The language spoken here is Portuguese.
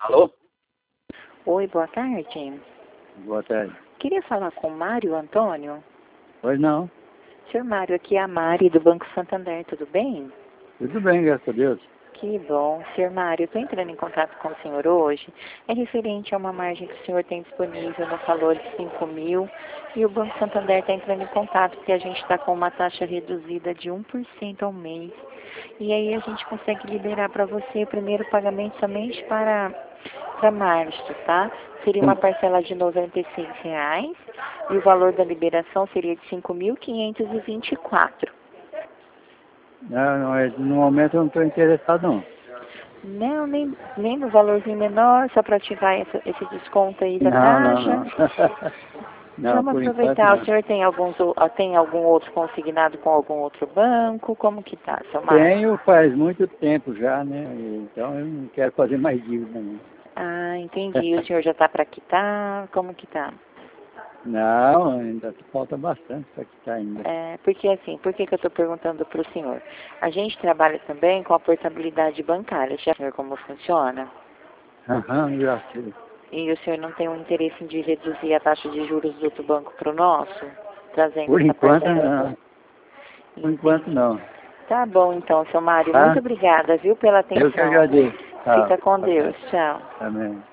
Alô? Oi, boa tarde. Boa tarde. Queria falar com o Mário Antônio. Pois não. Senhor Mário, aqui é a Mari do Banco Santander, tudo bem? Tudo bem, graças a Deus. Que bom. Senhor Mário, eu estou entrando em contato com o senhor hoje. É referente a uma margem que o senhor tem disponível no valor de 5 mil. E o Banco Santander está entrando em contato porque a gente está com uma taxa reduzida de 1% ao mês. E aí a gente consegue liberar para você o primeiro pagamento somente para março, tá? Seria uma parcela de R$ 96 e o valor da liberação seria de 5.524. Não, no momento eu não estou interessado, não. Não, nem no valorzinho menor, só para ativar esse desconto aí da Não, taxa. não. Não, Vamos por enquanto aproveitar. O não. senhor tem algum outro consignado com algum outro banco? Como que tá, seu Mário? Tenho faz muito tempo já, né? Então eu não quero fazer mais dívida, não. Ah, entendi. O senhor já está para quitar? Como que tá? Não, ainda falta bastante para quitar ainda. Porque assim, por que eu estou perguntando para o senhor? A gente trabalha também com a portabilidade bancária. Já sabe como funciona? Aham, já sei. E o senhor não tem um interesse de reduzir a taxa de juros do outro banco para o nosso? Trazendo Por essa enquanto parcela? não. Por enquanto não. Tá bom então, seu Mário. Muito Tá? obrigada, viu, pela Eu que atenção. agradeço. Tá. Fica com Ok. Deus. Tchau. Amém.